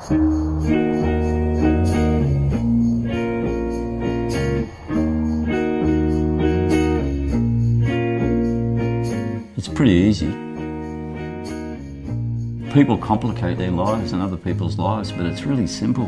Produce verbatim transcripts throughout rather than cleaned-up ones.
It's pretty easy. People complicate their lives and other people's lives, but it's really simple.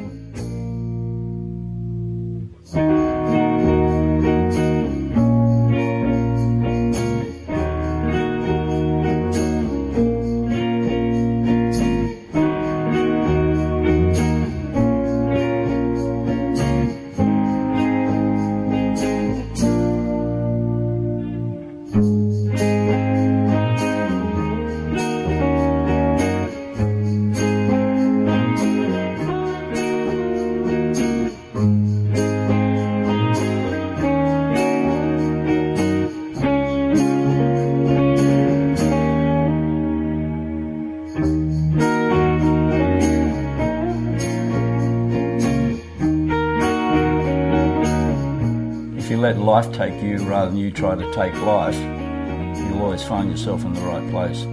If you let life take you rather than you try to take life, you'll always find yourself in the right place.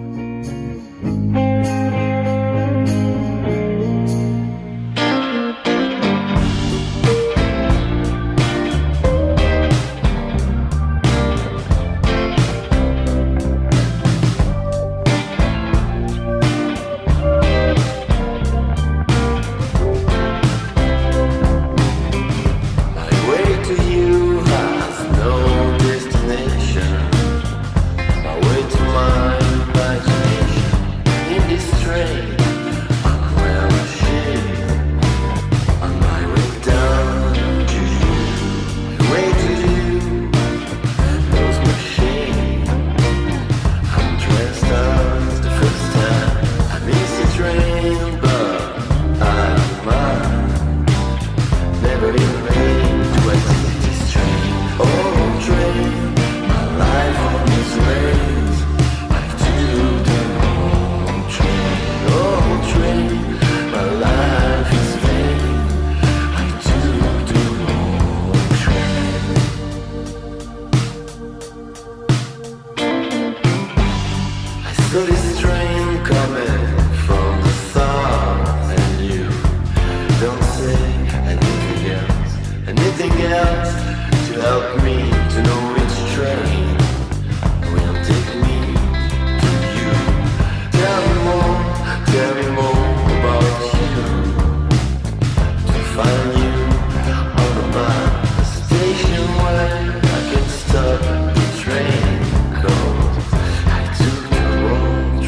So this train coming from the stars, and you don't say anything else, anything else to help me to know which train will take me to you. Tell me more, tell me more about you, to find you on the map, a station where I can stop the train. Cause I took the wrong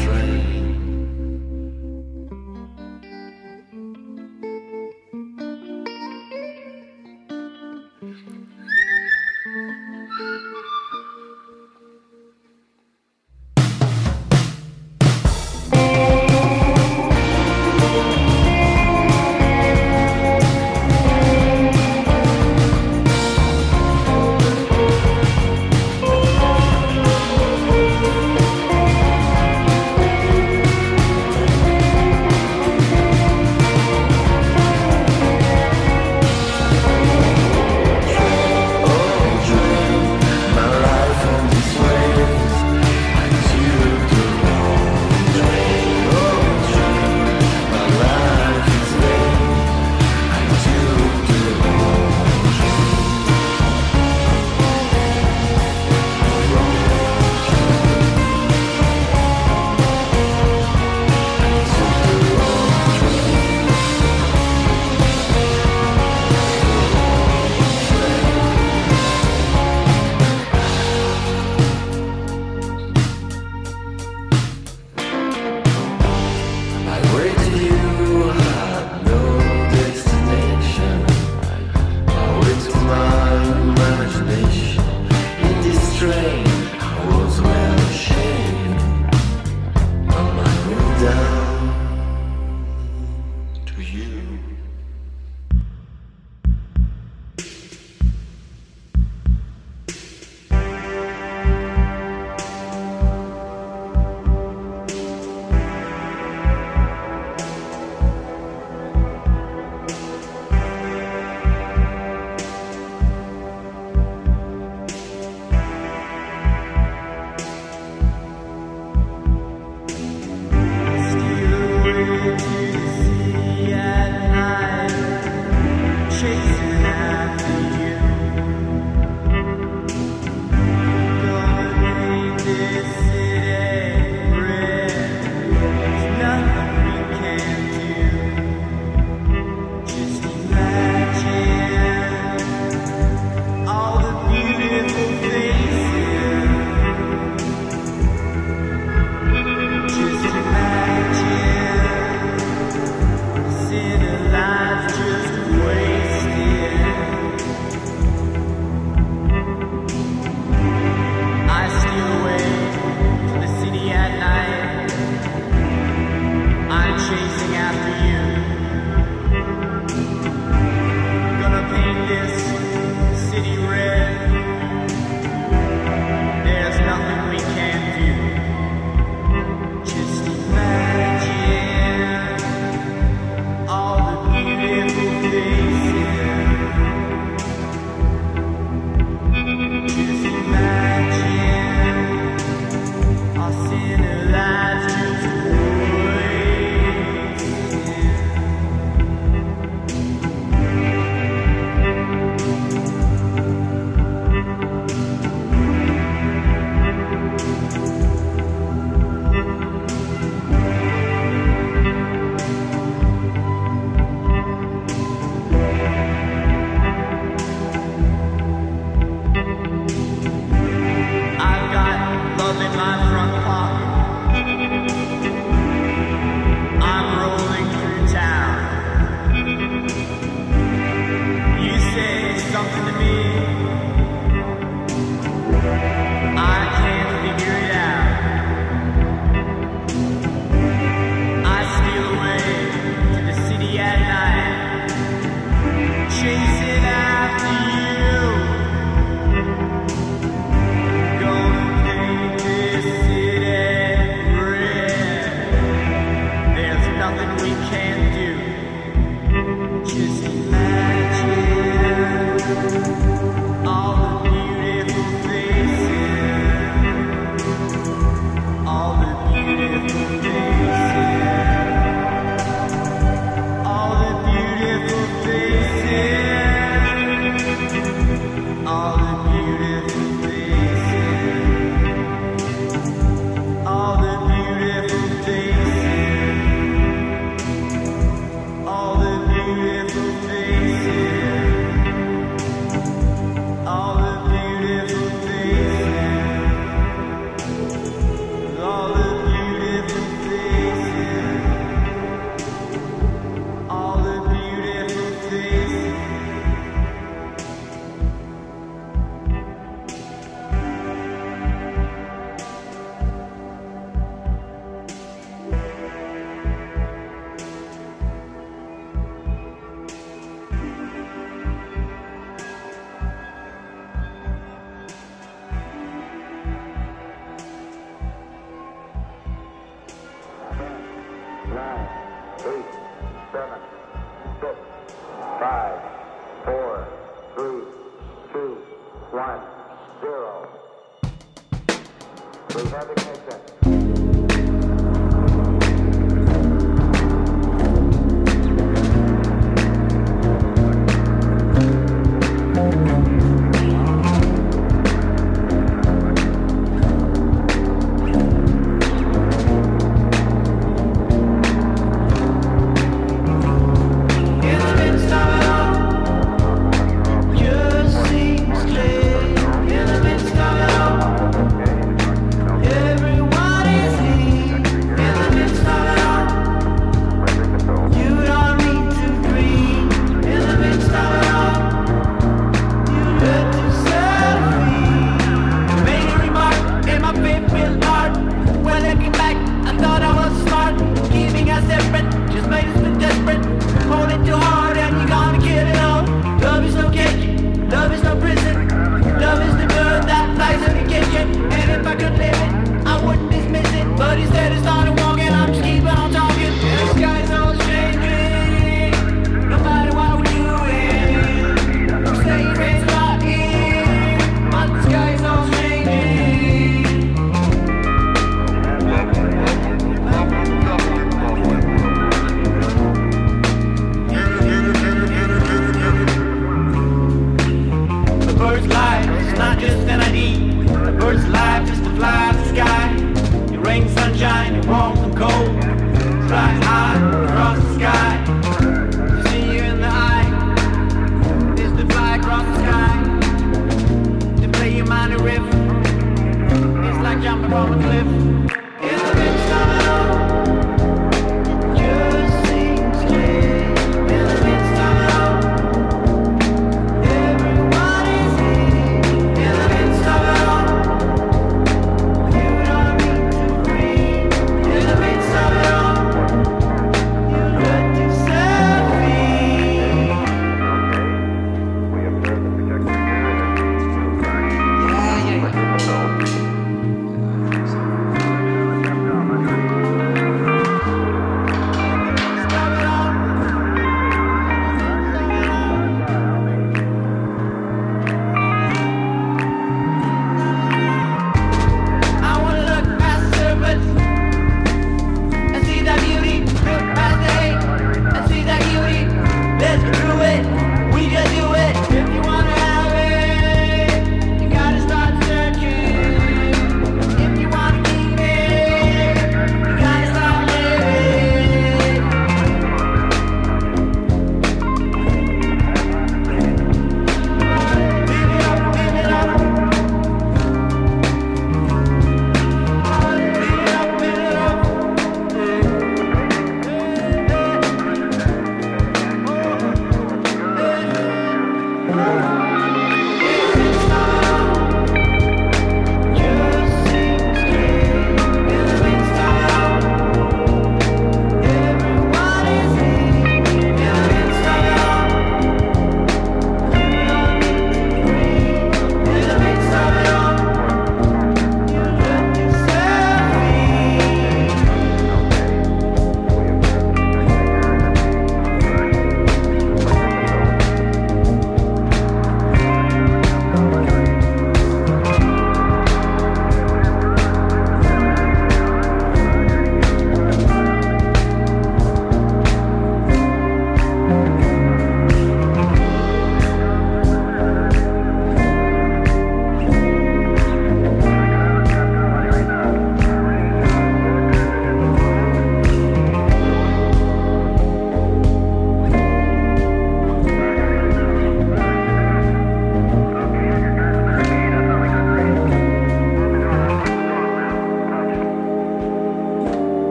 train.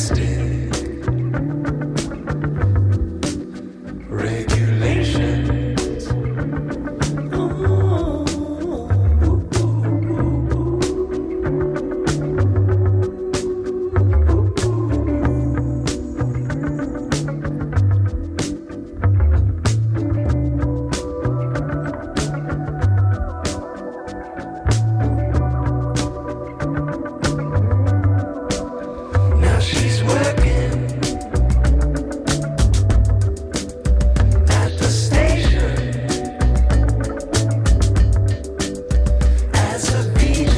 domestic regulations. Oh. Now she's working at the station as a V J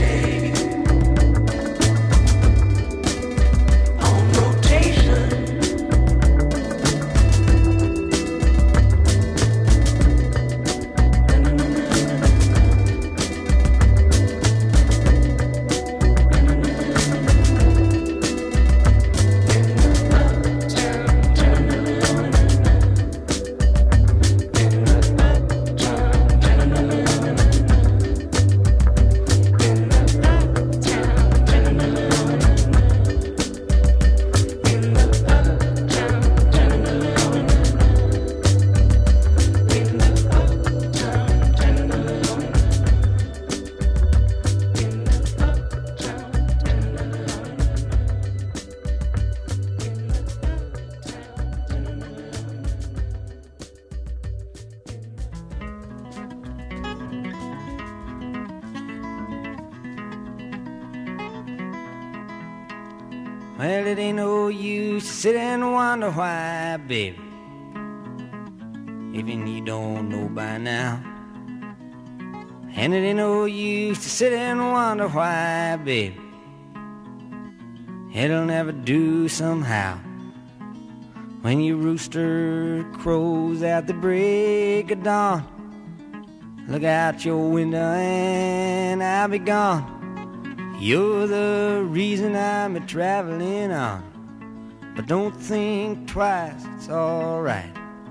on rotation. Well, it ain't no use to sit and wonder why, baby. Even you don't know by now. And it ain't no use to sit and wonder why, baby. It'll never do somehow. When your rooster crows at the break of dawn, look out your window and I'll be gone. You're the reason I'm a-traveling on. But don't think twice, it's alright.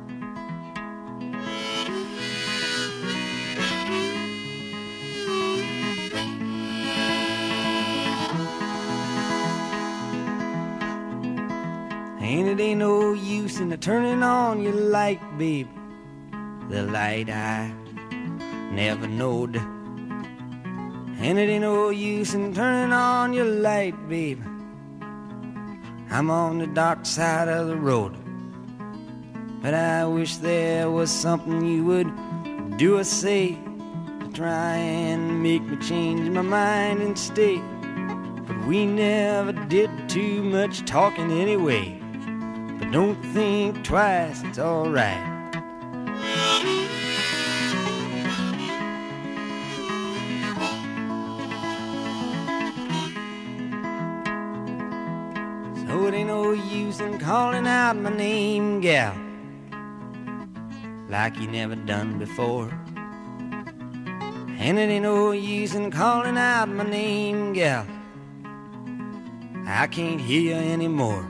And it ain't no use in turning on your light, babe. The light I never knowed. And it ain't no use in turning on your light, babe. I'm on the dark side of the road. But I wish there was something you would do or say to try and make me change my mind and stay. But we never did too much talking anyway. But don't think twice, it's alright. So it ain't no use in calling out my name, gal, like you never done before. And it ain't no use in calling out my name, gal, I can't hear you anymore.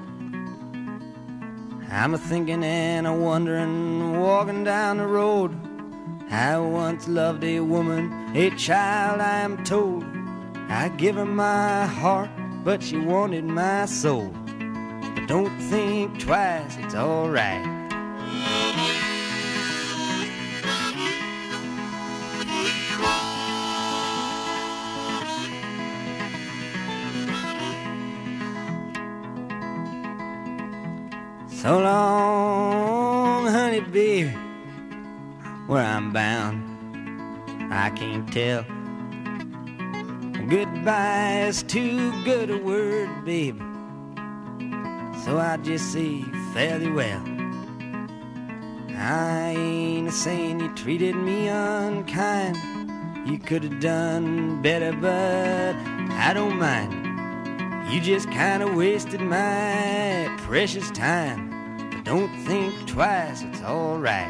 I'm a-thinking and a-wondering, walking down the road. I once loved a woman, a child I am told. I give her my heart, but she wanted my soul. But don't think twice, it's alright. So long, honey, baby, where I'm bound, I can't tell. Goodbye is too good a word, baby, so I just say fare thee well. I ain't saying you treated me unkind. You could have done better, but I don't mind. You just kinda wasted my precious time. But don't think twice, it's alright.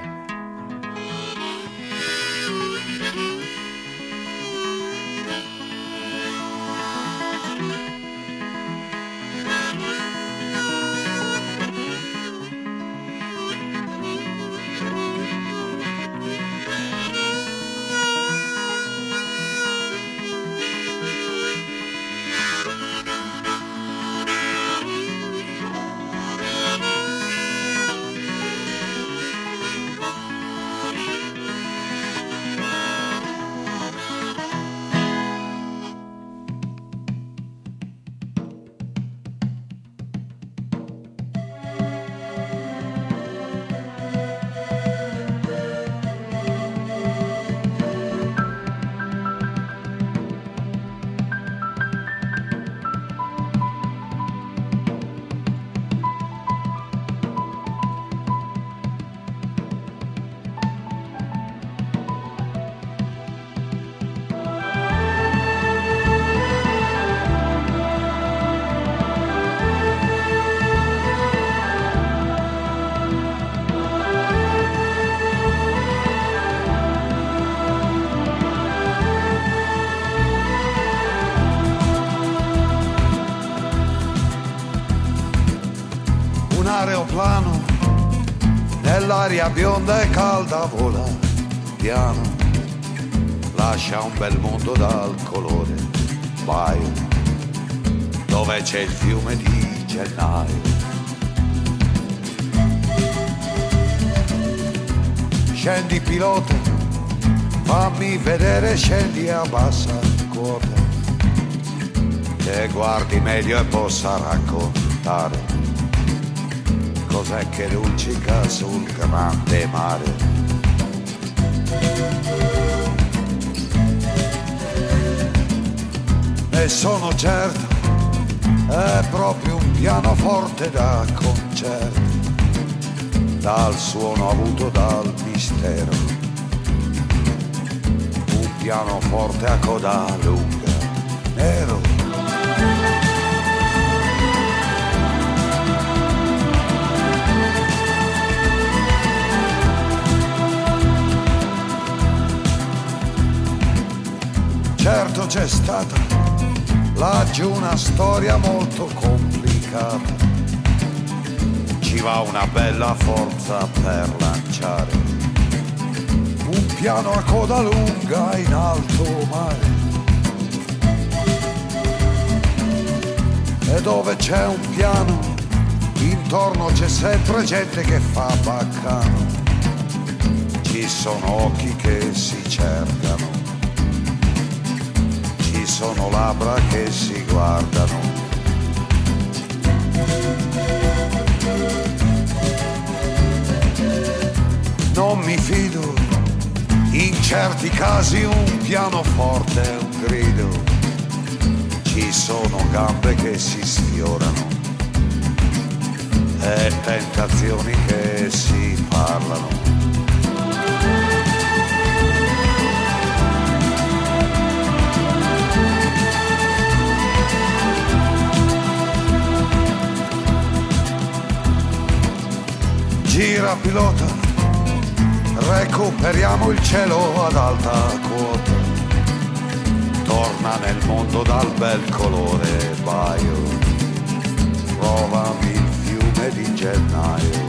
un aeroplano nell'aria bionda e calda vola piano, lascia un bel mondo dal colore baio, dove c'è il fiume di gennaio. Scendi pilota, fammi vedere, scendi a bassa quota, che guardi meglio e possa raccontare cos'è che luccica sul grande mare. E sono certo, è proprio un pianoforte da concerto, dal suono avuto dal mistero, un pianoforte a coda lunga, nero. Certo c'è stata laggiù una storia molto complicata, ci va una bella forza per lanciare un piano a coda lunga in alto mare. E dove c'è un piano, intorno c'è sempre gente che fa baccano, ci sono occhi che si cercano, ci sono labbra che si guardano. Non mi fido, in certi casi un pianoforte è un grido, ci sono gambe che si sfiorano e tentazioni che si parlano. Gira pilota, recuperiamo il cielo ad alta quota, torna nel mondo dal bel colore baio, provami il fiume di gennaio.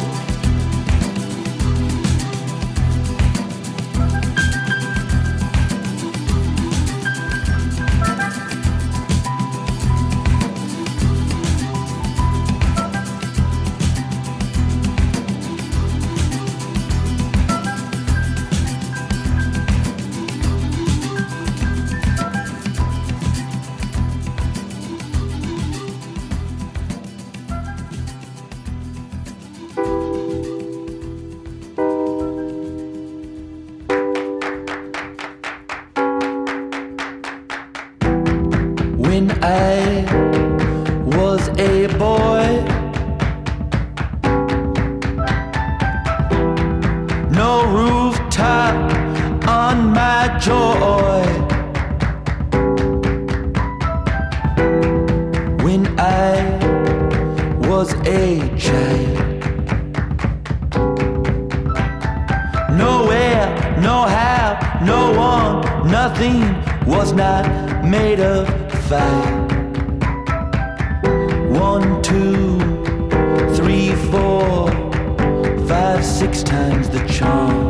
When I was a boy, no rooftop on my joy. When I was a child, nowhere, no how, no one, nothing was not made of five. One, two, three, four, five, six times the charm.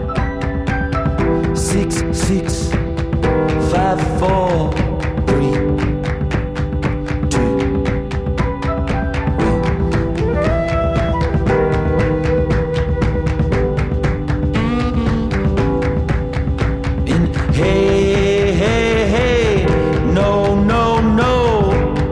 Six, six, five, four, three, two, one. In hey, hey, hey, no, no, no.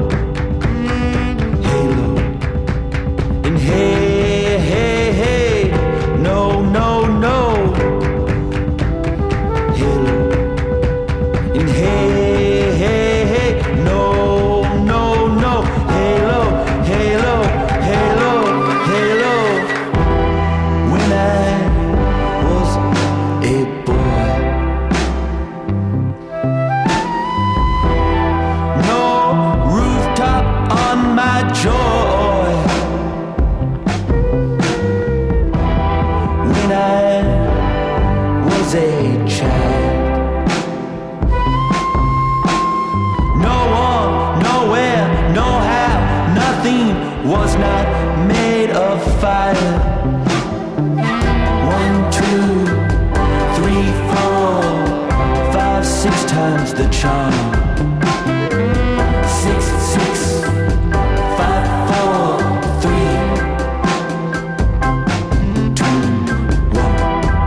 Halo. In hey, hey, hey, no, no, no. Halo. In hey, made of fire. One, two, three, four, five, six times the charm. Six, six, five, four, three, two, one.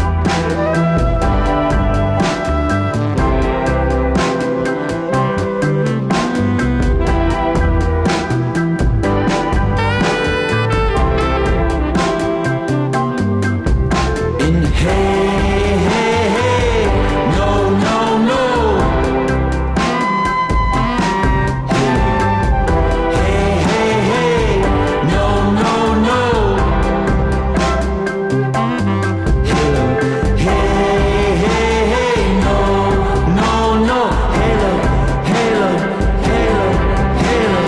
In hey, hey, hey, no, no, no. Hey, hey, hey, no, no, no. Hello, hey, hey, hey, no, no, no. Hello, hello, hello, hello.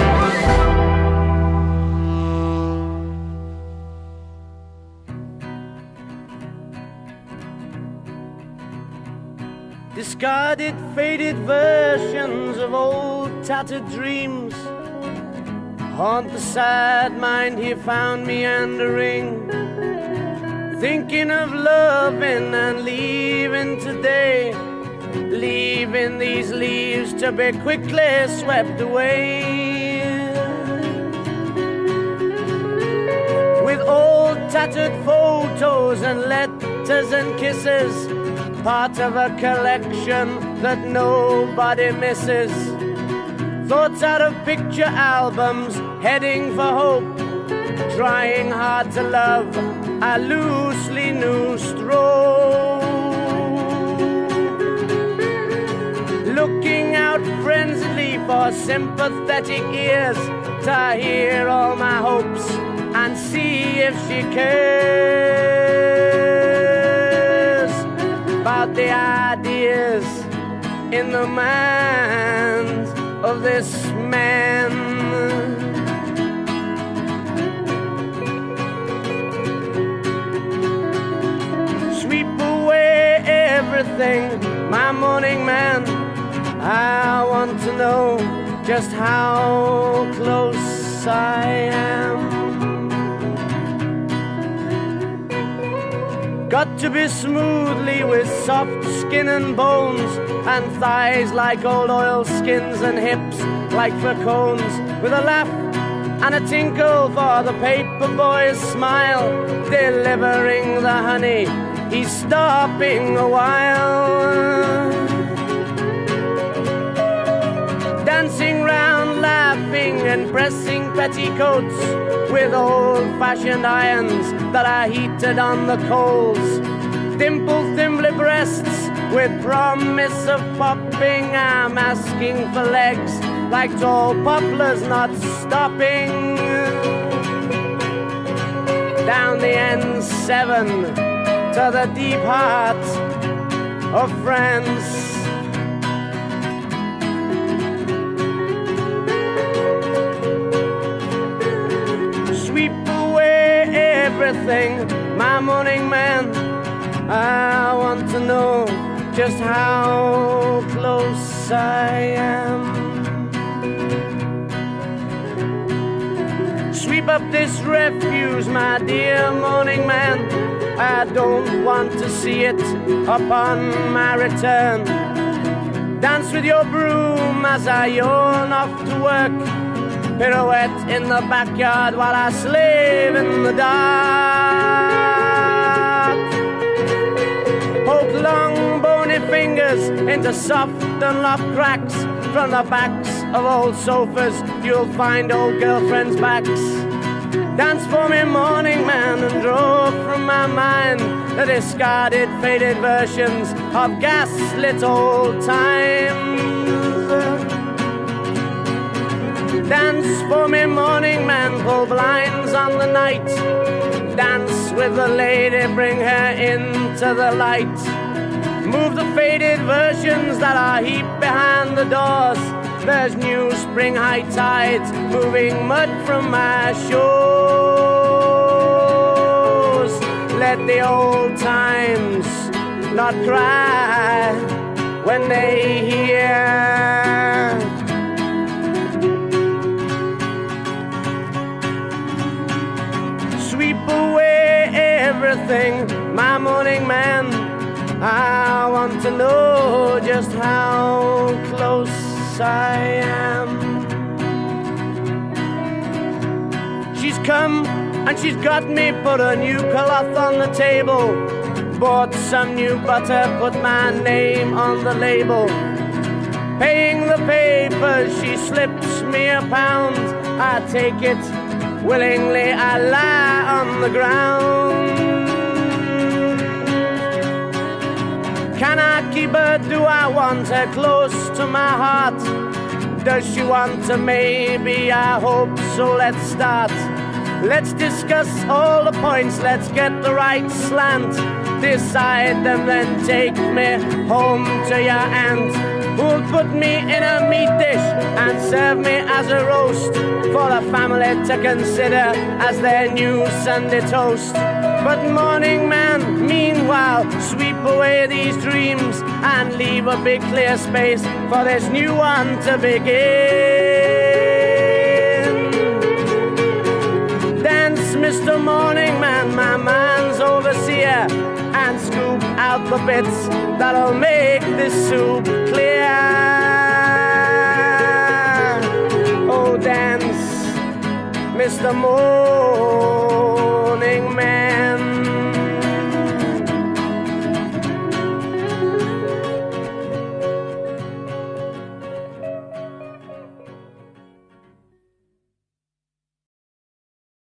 Discarded, faded versions of old tattered dreams haunt the sad mind he found meandering, thinking of loving and leaving today, leaving these leaves to be quickly swept away. With old tattered photos and letters and kisses, part of a collection that nobody misses. Thoughts out of picture albums, heading for hope, trying hard to love a loosely noosed rope. Looking out frenziedly for sympathetic ears to hear all my hopes and see if she cares about the ideas in the mind of this man. Sweep away everything, my morning man. I want to know just how close I am. Got to be smoothly with soft skin and bones, and thighs like old oil skins, and hips like fur cones, with a laugh and a tinkle for the paper boy's smile, delivering the honey, he's stopping a while. Dancing round, laughing and pressing petticoats with old-fashioned irons that are heated on the coals. Dimpled, thimbly breasts with promise of popping. I'm asking for legs like tall poplars not stopping. Down the N seven to the deep heart of France. Everything, my morning man. I want to know just how close I am. Sweep up this refuse, my dear morning man. I don't want to see it upon my return. Dance with your broom as I yawn off to work. Pirouette in the backyard while I slave in the dark. Poke long bony fingers into soft unlocked cracks. From the backs of old sofas you'll find old girlfriends' backs. Dance for me, morning man, and draw from my mind the discarded, faded versions of gaslit old times. Dance for me, morning man, pull blinds on the night. Dance with the lady, bring her into the light. Move the faded versions that are heaped behind the doors. There's new spring high tides moving mud from my shores. Let the old times not cry when they hear sweep away everything, my morning man. I want to know just how close I am. She's come and she's got me, put a new cloth on the table, bought some new butter, put my name on the label. Paying the papers, she slips me a pound. I take it willingly, I lie on the ground. Can I keep her? Do I want her close to my heart? Does she want to? Maybe, I hope so. Let's start. Let's discuss all the points. Let's get the right slant. Decide them, then take me home to your aunt, who'll put me in a meat dish and serve me as a roast for the family to consider as their new Sunday toast. But morning man, meanwhile, sweep away these dreams and leave a big clear space for this new one to begin. Dance, Mister Morning Man, my man's overseer, and scoop out the bits that'll make this soup clear. Oh, dance, Mister Morning